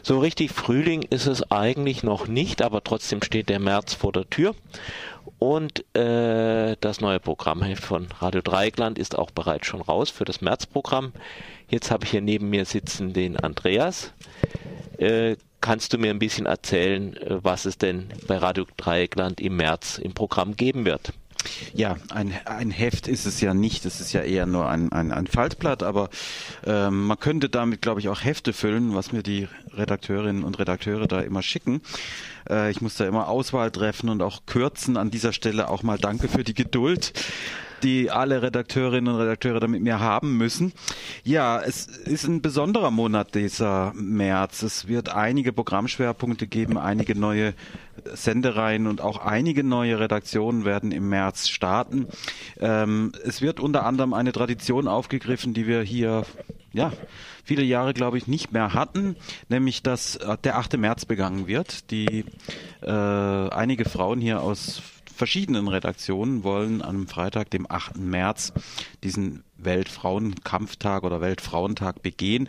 So richtig Frühling ist es eigentlich noch nicht, aber trotzdem steht der März vor der Tür. Und das neue Programmheft von Radio Dreieckland ist auch bereits schon raus für das Märzprogramm. Jetzt habe ich hier neben mir sitzen den Andreas. Kannst du mir ein bisschen erzählen, was es denn bei Radio Dreieckland im März im Programm geben wird? Ja, ein Heft ist es ja nicht, es ist ja eher nur ein Faltblatt, aber man könnte damit, glaube ich, auch Hefte füllen, was mir die Redakteurinnen und Redakteure da immer schicken. Ich muss da immer Auswahl treffen und auch kürzen. An dieser Stelle auch mal danke für die Geduld, die alle Redakteurinnen und Redakteure da mit mir haben müssen. Ja, es ist ein besonderer Monat, dieser März. Es wird einige Programmschwerpunkte geben, einige neue Sendereien und auch einige neue Redaktionen werden im März starten. Es wird unter anderem eine Tradition aufgegriffen, die wir hier viele Jahre, glaube ich, nicht mehr hatten, nämlich dass der 8. März begangen wird. Einige Frauen hier aus verschiedenen Redaktionen wollen am Freitag, dem 8. März, diesen Weltfrauenkampftag oder Weltfrauentag begehen.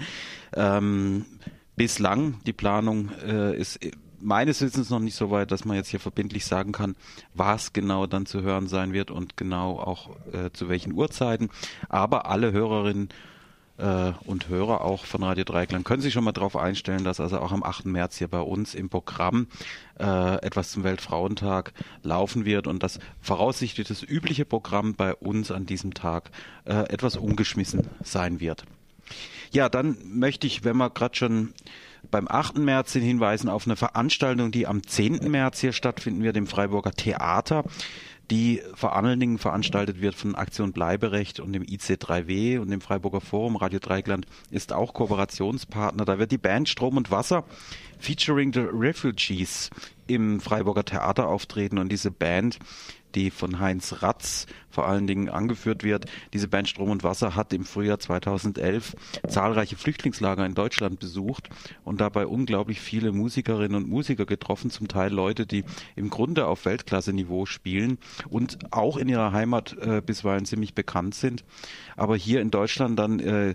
Bislang, die Planung ist meines Wissens noch nicht so weit, dass man jetzt hier verbindlich sagen kann, was genau dann zu hören sein wird und genau auch zu welchen Uhrzeiten. Aber alle Hörerinnen und Hörer auch von Radio Dreieckland können sich schon mal darauf einstellen, dass also auch am 8. März hier bei uns im Programm etwas zum Weltfrauentag laufen wird und dass voraussichtlich das übliche Programm bei uns an diesem Tag etwas umgeschmissen sein wird. Ja, dann möchte ich, wenn wir gerade schon beim 8. März sind, hinweisen auf eine Veranstaltung, die am 10. März hier stattfinden wird im Freiburger Theater, die vor allen Dingen veranstaltet wird von Aktion Bleiberecht und dem IC3W und dem Freiburger Forum. Radio Dreieckland ist auch Kooperationspartner. Da wird die Band Strom und Wasser featuring the Refugees im Freiburger Theater auftreten und diese Band, die von Heinz Ratz vor allen Dingen angeführt wird. Diese Band Strom und Wasser hat im Frühjahr 2011 zahlreiche Flüchtlingslager in Deutschland besucht und dabei unglaublich viele Musikerinnen und Musiker getroffen, zum Teil Leute, die im Grunde auf Weltklasse-Niveau spielen und auch in ihrer Heimat bisweilen ziemlich bekannt sind, aber hier in Deutschland dann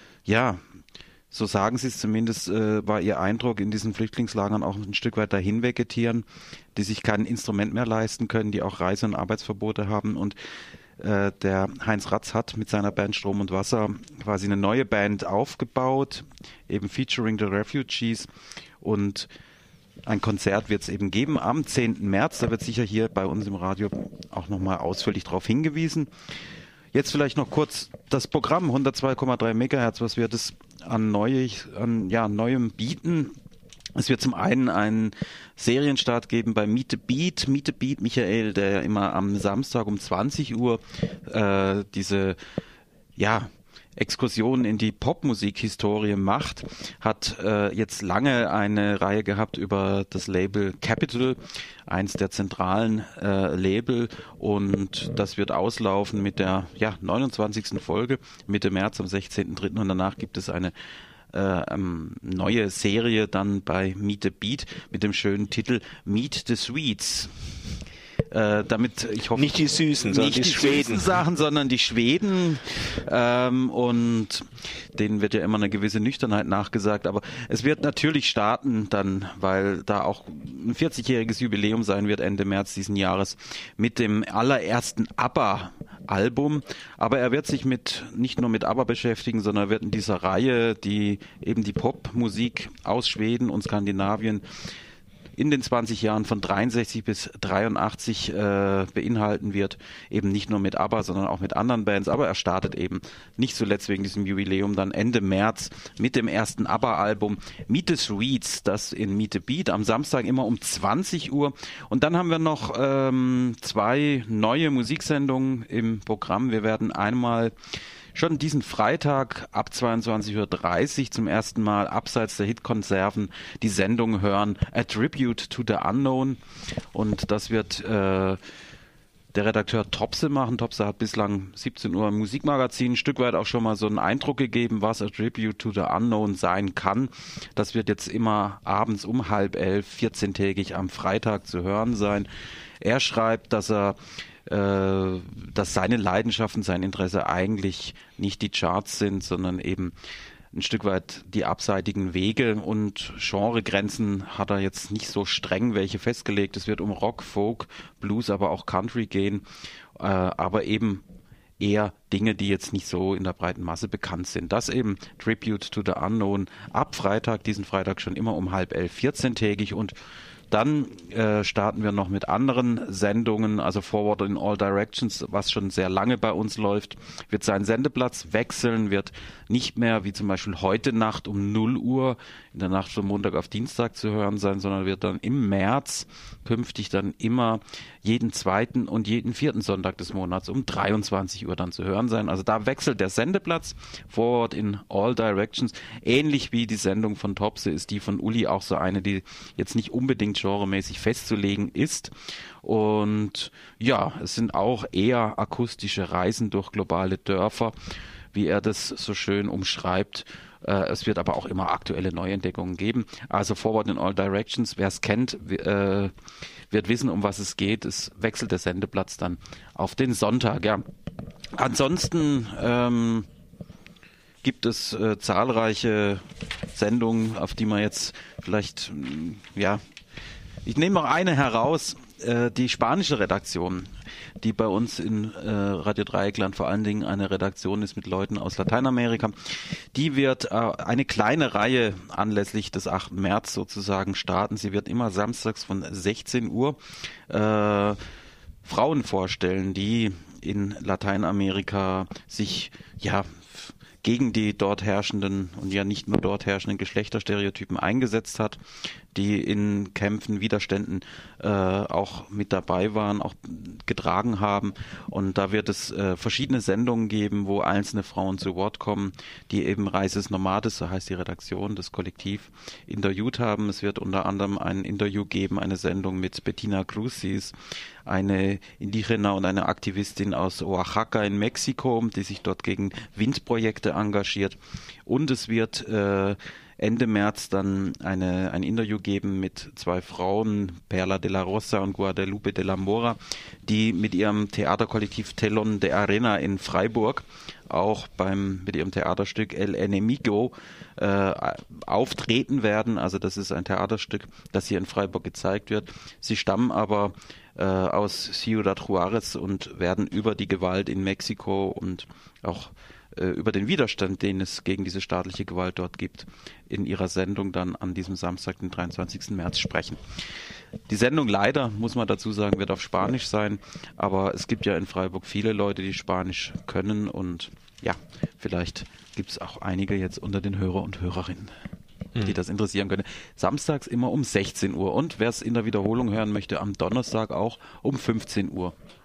so sagen sie es zumindest, war ihr Eindruck in diesen Flüchtlingslagern auch ein Stück weit dahin vegetieren, die sich kein Instrument mehr leisten können, die auch Reise- und Arbeitsverbote haben. Und der Heinz Ratz hat mit seiner Band Strom und Wasser quasi eine neue Band aufgebaut, eben featuring the Refugees. Und ein Konzert wird es eben geben am 10. März. Da wird sicher hier bei uns im Radio auch nochmal ausführlich darauf hingewiesen. Jetzt vielleicht noch kurz das Programm 102,3 Megahertz, was wird es an Neuem bieten? Es wird zum einen einen Serienstart geben bei Meet the Beat. Meet the Beat, Michael, der ja immer am Samstag um 20 Uhr diese Exkursion in die Popmusik-Historie macht, hat jetzt lange eine Reihe gehabt über das Label Capitol, eins der zentralen Label, und das wird auslaufen mit der 29. Folge Mitte März am 16.03. und danach gibt es eine neue Serie dann bei Meet the Beat mit dem schönen Titel Meet the Swedes. Damit, ich hoffe, nicht die Süßen, sondern die Schweden. Sachen, sondern die Schweden. Und denen wird ja immer eine gewisse Nüchternheit nachgesagt. Aber es wird natürlich starten dann, weil da auch ein 40-jähriges Jubiläum sein wird Ende März diesen Jahres mit dem allerersten ABBA-Album. Aber er wird sich nicht nur mit ABBA beschäftigen, sondern er wird in dieser Reihe, die eben die Popmusik aus Schweden und Skandinavien in den 20 Jahren von 63 bis 83 beinhalten wird, eben nicht nur mit ABBA, sondern auch mit anderen Bands, aber er startet eben nicht zuletzt wegen diesem Jubiläum dann Ende März mit dem ersten ABBA-Album Meet the Swedes, das in Meet the Beat am Samstag immer um 20 Uhr, und dann haben wir noch 2 neue Musiksendungen im Programm. Wir werden einmal schon diesen Freitag ab 22.30 Uhr zum ersten Mal abseits der Hitkonserven die Sendung hören A Tribute to the Unknown, und das wird der Redakteur Topse machen. Topse hat bislang 17 Uhr im Musikmagazin ein Stück weit auch schon mal so einen Eindruck gegeben, was A Tribute to the Unknown sein kann. Das wird jetzt immer abends um 10:30, 14-tägig am Freitag zu hören sein. Er schreibt, dass seine Leidenschaften, sein Interesse eigentlich nicht die Charts sind, sondern eben ein Stück weit die abseitigen Wege und Genregrenzen hat er jetzt nicht so streng welche festgelegt. Es wird um Rock, Folk, Blues, aber auch Country gehen, aber eben eher Dinge, die jetzt nicht so in der breiten Masse bekannt sind. Das eben Tribute to the Unknown ab Freitag, diesen Freitag schon immer um 10:30, 14-tägig, und dann starten wir noch mit anderen Sendungen, also Forward in All Directions, was schon sehr lange bei uns läuft, wird seinen Sendeplatz wechseln, wird nicht mehr wie zum Beispiel heute Nacht um 0 Uhr in der Nacht von Montag auf Dienstag zu hören sein, sondern wird dann im März künftig dann immer jeden zweiten und jeden vierten Sonntag des Monats um 23 Uhr dann zu hören sein. Also da wechselt der Sendeplatz, Forward in All Directions. Ähnlich wie die Sendung von Topse ist die von Uli auch so eine, die jetzt nicht unbedingt genremäßig festzulegen ist. Und ja, es sind auch eher akustische Reisen durch globale Dörfer, wie er das so schön umschreibt. Es wird aber auch immer aktuelle Neuentdeckungen geben. Also Forward in All Directions, wer es kennt, wird wissen, um was es geht. Es wechselt der Sendeplatz dann auf den Sonntag. Ja. Ansonsten gibt es zahlreiche Sendungen, auf die man jetzt vielleicht, ich nehme noch eine heraus, die spanische Redaktion, die bei uns in Radio Dreieckland vor allen Dingen eine Redaktion ist mit Leuten aus Lateinamerika. Die wird eine kleine Reihe anlässlich des 8. März sozusagen starten. Sie wird immer samstags von 16 Uhr Frauen vorstellen, die in Lateinamerika sich gegen die dort herrschenden und ja nicht nur dort herrschenden Geschlechterstereotypen eingesetzt hat, die in Kämpfen, Widerständen auch mit dabei waren, auch getragen haben. Und da wird es verschiedene Sendungen geben, wo einzelne Frauen zu Wort kommen, die eben Reises Nomades, so heißt die Redaktion, das Kollektiv, interviewt haben. Es wird unter anderem ein Interview geben, eine Sendung mit Bettina Cruz, sie ist eine Indigena und eine Aktivistin aus Oaxaca in Mexiko, die sich dort gegen Windprojekte engagiert. Und es wird Ende März dann ein Interview geben mit 2 Frauen, Perla de la Rosa und Guadalupe de la Mora, die mit ihrem Theaterkollektiv Telón de Arena in Freiburg auch mit ihrem Theaterstück El Enemigo auftreten werden. Also das ist ein Theaterstück, das hier in Freiburg gezeigt wird. Sie stammen aber aus Ciudad Juárez und werden über die Gewalt in Mexiko und auch über den Widerstand, den es gegen diese staatliche Gewalt dort gibt, in ihrer Sendung dann an diesem Samstag, den 23. März, sprechen. Die Sendung leider, muss man dazu sagen, wird auf Spanisch sein, aber es gibt ja in Freiburg viele Leute, die Spanisch können, und ja, vielleicht gibt es auch einige jetzt unter den Hörer und Hörerinnen, die das interessieren können. Samstags immer um 16 Uhr und wer es in der Wiederholung hören möchte, am Donnerstag auch um 15 Uhr.